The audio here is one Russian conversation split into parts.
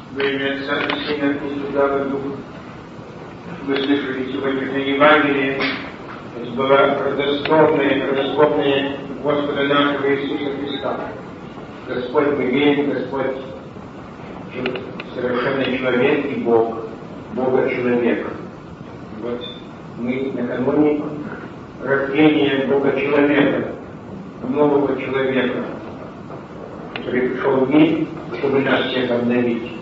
Во имя Отца и Сына и Святого Духа. Вы слышали сегодняшнее Евангелие. Это было родословное Господа нашего Иисуса Христа. Господь мы верим, Господь совершенный человек и Бог, Бога-человек. Вот мы накануне рождения Бога-человека, нового человека, который пришел в мир, чтобы нас всех обновить.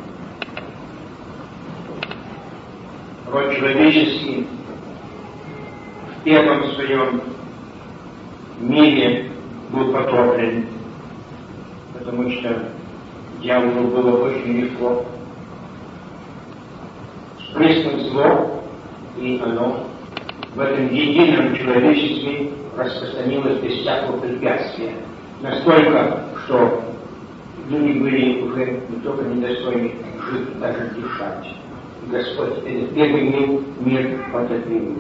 Род человеческий в первом своем мире был потоплен, потому что дьяволу было очень легко спрыснуть зло, и оно в этом едином человечестве распространилось без всякого препятствия. Настолько, что люди были уже не только недостойны жить, даже дышать. И Господь этот первый мир потопил.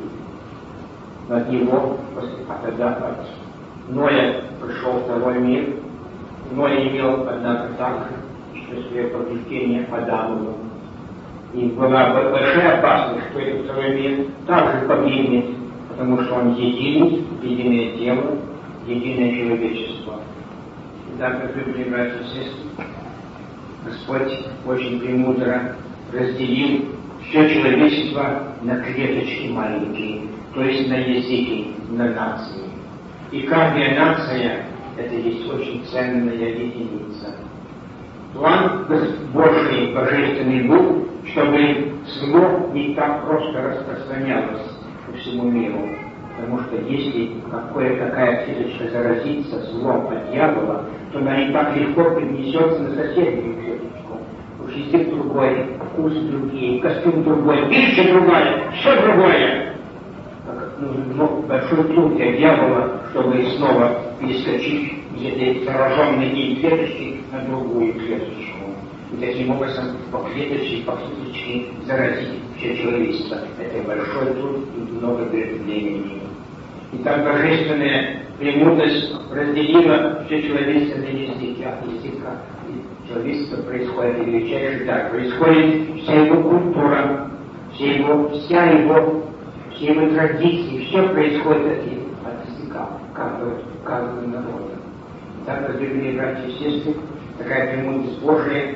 От него, от Ноя пришел второй мир. Ной имел, однако, также свое повреждение Адамову. И была большая опасность, что этот второй мир также погибнет, потому что он единое тело, единое человечество. Итак, любимые братья и сестры, Господь очень премудро разделил все человечество на клеточки маленькие, то есть на языки, на нации. И каждая нация — это есть очень ценная единица. План Божий, божественный был, чтобы зло не так просто распространялось по всему миру. Потому что если какая клеточка заразится злом от дьявола, то она не так легко перенесется на соседнюю клеточку. Уж язык другой, вкус другие, костюм другой, пища другая, все другое. Нужен большой труд для дьявола, чтобы снова перескочить из этой зараженной им клеточки на другую клеточку. И таким образом по клеточке заразить все человечество. Это большой труд и много времени. И так божественная премудрость разделила все человечество на языки, от языка. И человечество происходит, и величайший дар. Происходит вся его культура, все его традиции, все происходит от языка каждого народа. Так, разделенные братья и сестры, такая премудрость Божия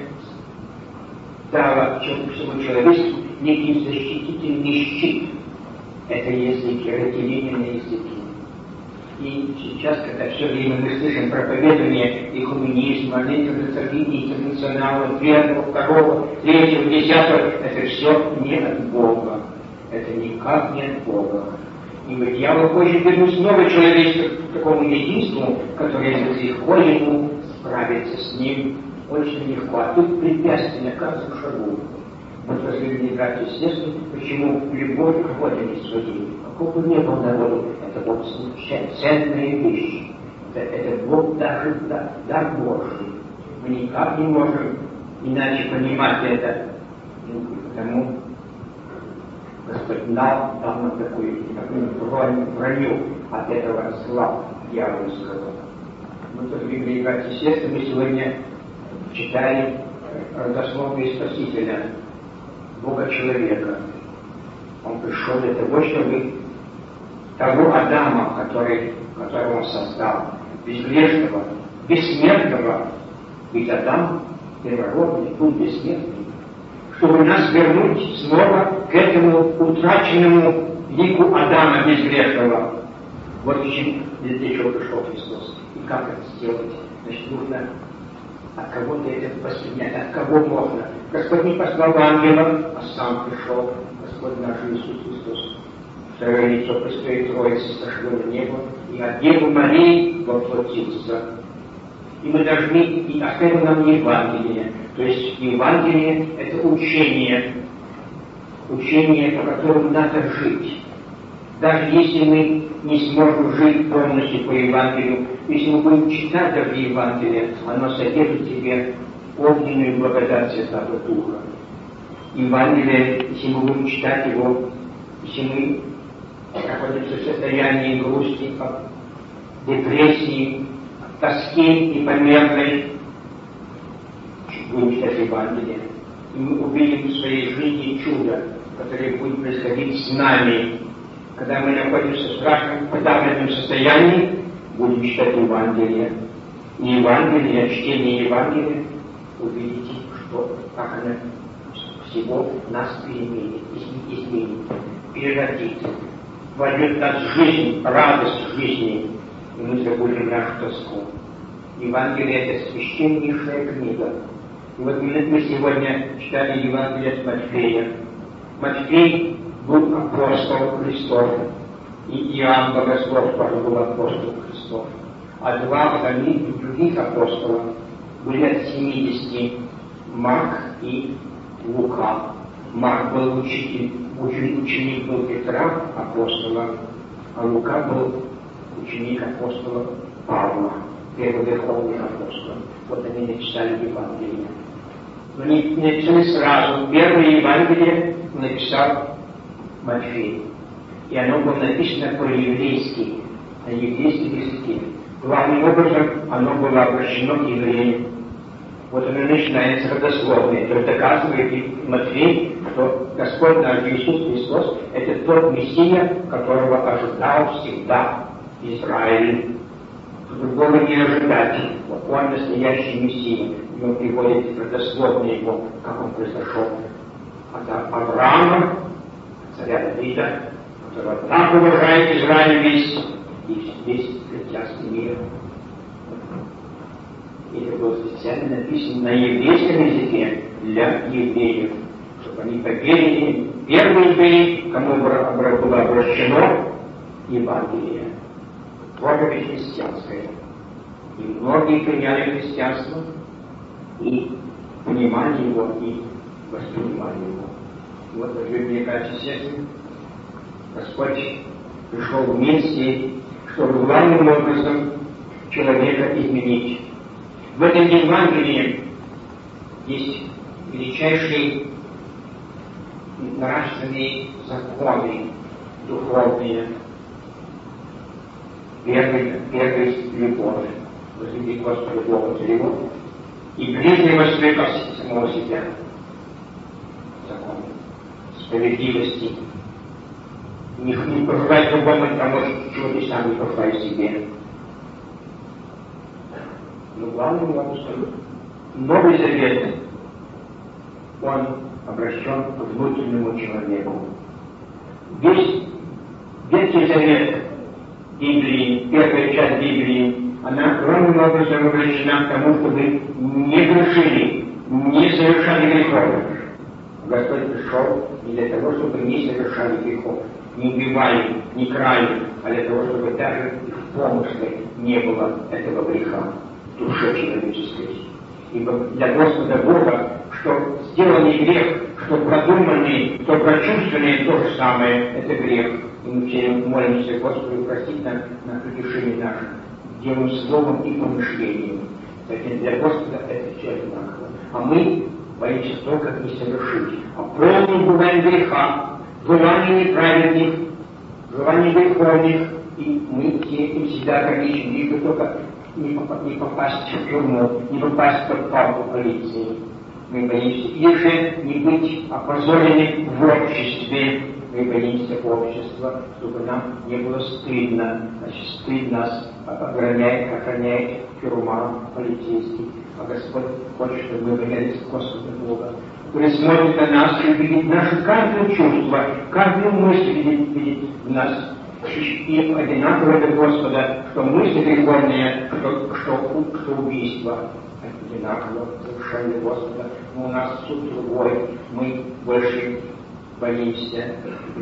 дала всему человечеству некий защитительный щит. Это языки, разделение на языки. И сейчас, когда все время мы слышим проповедование экуменизма, интернационала, первого, второго, третьего, десятого, это все не от Бога. Это никак не от Бога. Ибо дьявол хочет вернуть новое человечество к такому единству, которое легко ему справиться с ним очень легко. А тут препятствие на каждом шагу. Вот возлюбленные братья и сестры, почему любовь к родине своей, какого бы ни было народу, это вот ценная вещь. Это Бог даже дар Божий. Мы никак не можем иначе понимать это. Потому Господь дал нам такую броню от этого зла дьявольского. Мы, возлюбленные братья и сестры, мы сегодня читаем родословие Спасителя, Бога-человека. Он пришел для того, чтобы того Адама, которого он создал, безгрешного, бессмертного, ведь Адам первородный, был бессмертный, чтобы нас вернуть снова к этому утраченному лику Адама безгрешного. Вот для чего пришел Христос. И как это сделать? Значит, нужно от кого-то это воспринять, от кого можно. Господь не послал ангела, а сам пришел, Господь наш Иисус Христос. Второе лицо Пресвятой Троицы сошло в небо, и от Девы Марии воплотился. И мы должны, и оставил нам Евангелие. То есть Евангелие — это учение, по которому надо жить. Даже если мы не сможем жить полностью по Евангелию, если мы будем читать даже Евангелие, оно содержит в себе огненную благодать Святого Духа. Евангелие, если мы будем читать его, если мы находимся в состоянии грусти, депрессии, тоски непомерной, будем читать Евангелие, и мы увидим в своей жизни чудо, которое будет происходить с нами. Когда мы находимся в страшном подавленном состоянии, будем читать Евангелие. И Евангелие, чтение Евангелия, увидите, что как оно всего нас изменит, переродит, войдет в нас жизнь, радость жизни, и мы забудем нашу тоску. Евангелие — это священнейшая книга. И вот мы сегодня читали Евангелие от Матфея. Матфей был апостол Христов, и Иоанн Богослов тоже был апостол Христов. А два других апостола были от 70, Марк и Лука. Марк был ученик был Петра, апостола, а Лука был ученик апостола Павла, первый верховный апостол. Вот они написали Евангелие. Но не написали сразу. Первое Евангелие написал Матфей. И оно было написано по-еврейски, на еврейском языке. Главным образом оно было обращено к евреям. Вот оно начинается родословное. То есть доказывает Матфей, что Господь наш Иисус Христос — это тот Мессия, которого ожидал всегда Израиль. Другого не ожидать. Вот он настоящий Мессия. И он приводит родословное его, как он произошел от Авраама, царя Давида, которого так уважает Израиль весь христианский мир. И это было специально написано на еврейском языке для евреев, чтобы они поверили, первые были, кому было обращено Евангелие, проповедь христианская. И многие приняли христианство, и понимали его, и воспринимали его. И вот, дорогие братья и сестры, Господь пришел в миссии, чтобы главным образом человека изменить. В этом Евангелии есть величайшие нравственные законы духовные. Первый — любовь. Возлюби Господа Бога твоего и ближнего своего самого себя. Закон справедливости. Не пожелай другому тому, чего ты сам не пожелаешь себе. Но главным образом Новый Завет, он обращен к внутреннему человеку. Весь Ветхий Завет Библии, первая часть Библии, она главным образом обращена к тому, чтобы не грешили, не совершали грехов. Господь пришел не для того, чтобы не совершали грехов, не убивали, не крали, а для того, чтобы даже в помысле не было этого греха в душе человеческой. Ибо для Господа Бога, что сделанный грех, что продуманный, что прочувственный, то же самое, это грех. И мы все молимся Господу простить нам на прегрешение наше, делаем словом и помышлением. Кстати, для Господа это все одинаково. А мы боимся только не совершить. А полным бываем греха, желаний неправедных, желаний греховных, и мы этим всегда ограничены, лишь бы только не попасть в тюрьму, не попасть под палку полиции. Мы боимся и же не быть опозоренным в обществе. Мы боимся общества, чтобы нам не было стыдно. Значит, стыд нас охраняет тюрьма, полицейский. А Господь хочет, чтобы мы боялись Господа Бога, который смотрит на нас и видит наше каждое чувство, каждую мысль видит в нас. И одинаково для Господа, что мысли греховные, что убийство. Одинаково совершенно Господа. Но у нас суд другой. Мы больше боимся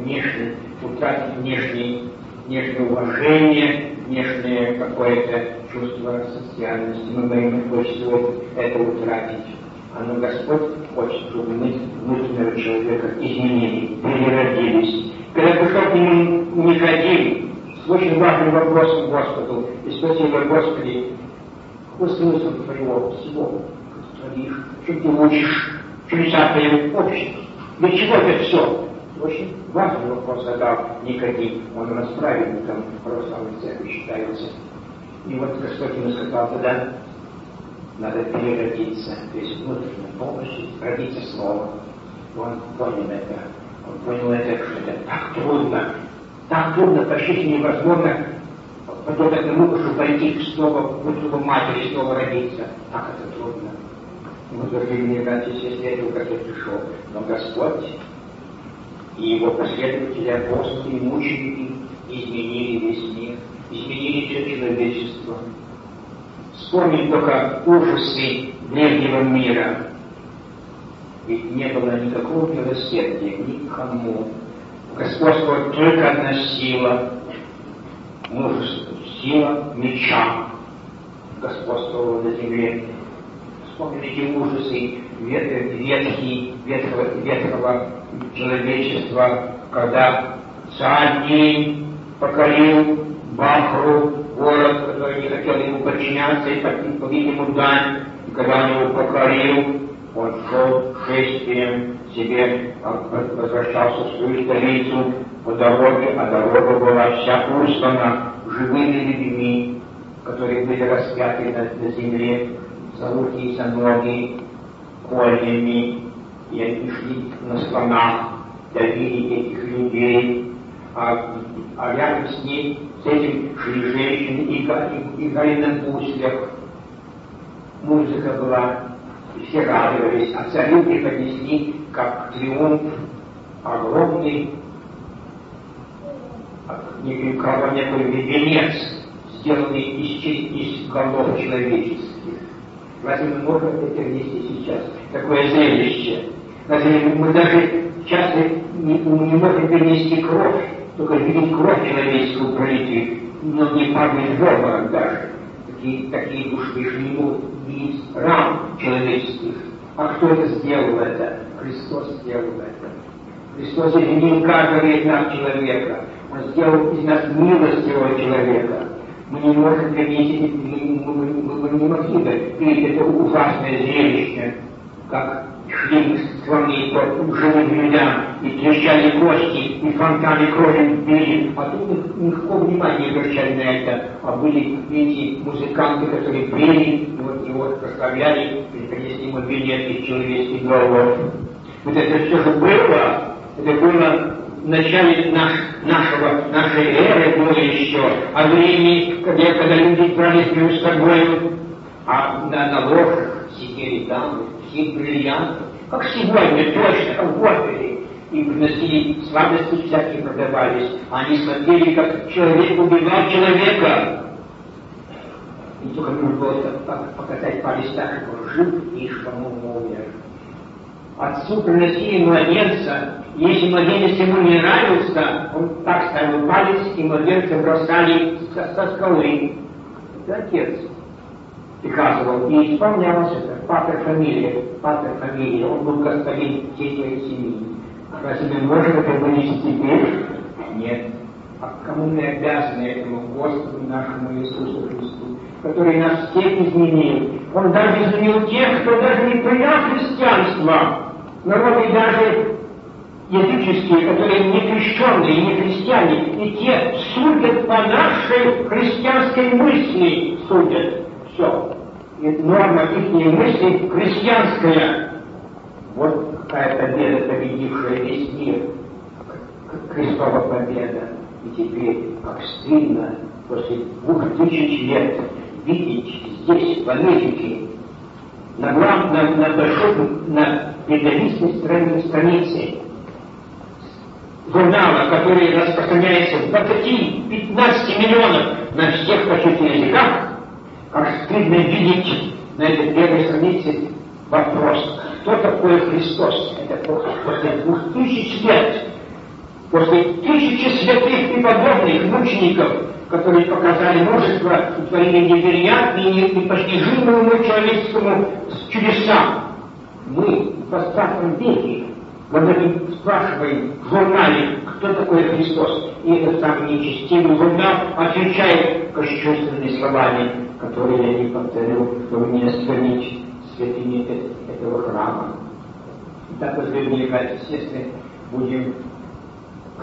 утратить внешнее уважение, внешнее какое-то чувство социальности. Мы боимся больше всего это утратить. Но Господь хочет, чтобы мы внутреннего человека изменили, переродились. Когда пришел к нему Никодим с очень важным вопросом Господу, и спросил его: Господи, какой смысл твоего всего, что ты творишь, что ты учишь, чудеса твоего общества? Для чего это все? Очень важный вопрос задал Никодим. Он расправленником православной церкви считается. И вот Господь ему сказал тогда: надо переродиться, то есть внутренне полностью родиться снова. Он понял это. Он понял это, что это так трудно, почти невозможно подобно тому, чтобы пойти снова в утробу матери, снова родиться. Так это трудно. Мы должны не знать, если этого Господь пришел. Но Господь и его последователи, апостолы и мученики изменили весь мир, изменили все человечество. Вспомним только ужасы древнего мира. Ведь не было никакого милосердия никому. Господствовала только одна сила, мужество, сила меча господствовала на земле. Вспомните ужасы ветхого человечества, когда царь День покорил Бахру, город, который не хотел ему подчиняться и платить ему дань. И когда он его покорил, он шел шествием себе, возвращался в свою столицу по дороге, а дорога была вся услана живыми людьми, которые были распяты на земле, за руки и за ноги, кольями, и они шли на слонах, давили этих людей, а рядом с этим шли женщины и играли на гуслях. Музыка была, и все радовались, а царю преподнесли как триумф огромный, некий венец, сделанный из голов человеческих. Разве мы можем это перенести сейчас? Такое зрелище. Разве мы даже часто не можем перенести кровь, только видеть кровь человеческую пролитую, но не падает в обморок даже. Такие души не могут видеть ран человеческих. А кто это сделал это? Христос сделал это. Христос изменил каждого из нас человека. Он сделал из нас милостивого человека. Мы не можем перенести, мы не могли бы видеть это ужасное зрелище, как шли слоны по живым людям, и трещали кости, и фонтаны крови били, а тут никакого внимания не обращали на это, а были эти музыканты, которые пели, и его прославляли, и принесли ему венец из человеческих голов. Вот это все же было, это было в начале нашей эры было еще, а времени, когда люди брались между собой, а на ложах сидели дамы, всех бриллиантов, как сегодня, точно, как в опере, и приносили сладости всякие продавались, а они смотрели, как человек убивал человека. И только нужно было показать палец так, что он жив, и что он умер. Отцу приносили младенца, если младенец ему не нравился, он так ставил палец, и младенца бросали со скалы. Это отец приказывал, и исполнялось это. Патер фамилия, он был господин всей своей семьи. А разве мы можем это вынести теперь? Нет. А кому мы обязаны этому Господу нашему Иисусу Христу, который нас всех изменил? Он даже изменил тех, кто даже не принял христианство. Народы даже языческие, которые не крещенные, не христиане, и те судят по нашей христианской мысли, судят. Все. И норма их мысли христианская. Вот какая победа, победившая весь мир. Христова победа. И теперь, как стыдно, после 2000 лет видеть здесь, в Америке, на передовицей странице журнала, который распространяется в 20-15 миллионов на всех почти языках, как стыдно видеть на этой первой странице вопрос, кто такой Христос? Это после 2000 лет, после 1000 святых и подобных мучеников, которые показали множество и творили невероятные и непостижимые уму человеческому чудеса. Мы в 20 веке говорим, спрашиваем в журнале, кто такой Христос, и этот самый нечестивый журнал отвечает кощунственными словами, которые я не повторю, чтобы не осквернить святыни этого храма. Итак, возлюбленные братья и сестры, будем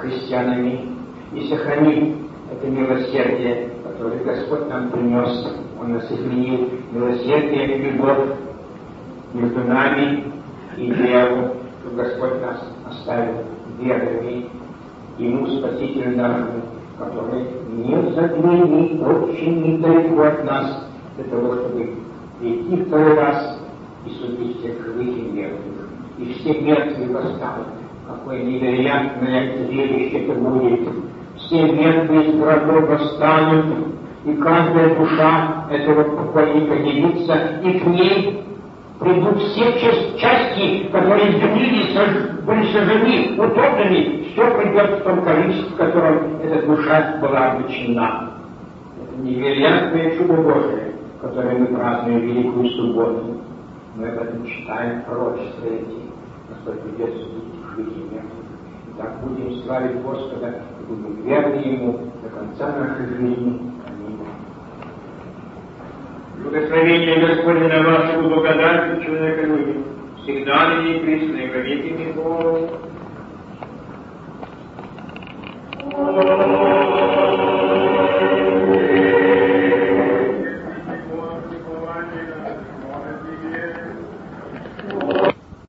христианами и сохраним это милосердие, которое Господь нам принес Он нас изменил милосердие и любовь между нами и веру, что Господь нас оставил верными Ему, Спасителю нашему, который не за двери, очень недалеко от нас, для того, чтобы прийти второй раз и судить всех живых и мертвых. И все мертвые восстанут. Какое невероятное зрелище это будет. Все мертвые из гробов восстанут, и каждая душа этого покойника явится, и к ней придут все части, которые с земли были сожжены, утоплены. Все придет в том количестве, в котором эта душа была обречена. Это невероятное чудо Божие, которое мы празднуем Великую Субботу. Мы об этом читаем в пророчестве эти. Господь придет судить живых и мертвых. И так будем славить Господа, и будем верны Ему до конца нашей жизни. Аминь. Благословение Господне на вашу благодать, человека людям, всегда ныне и присно, и во веки веков.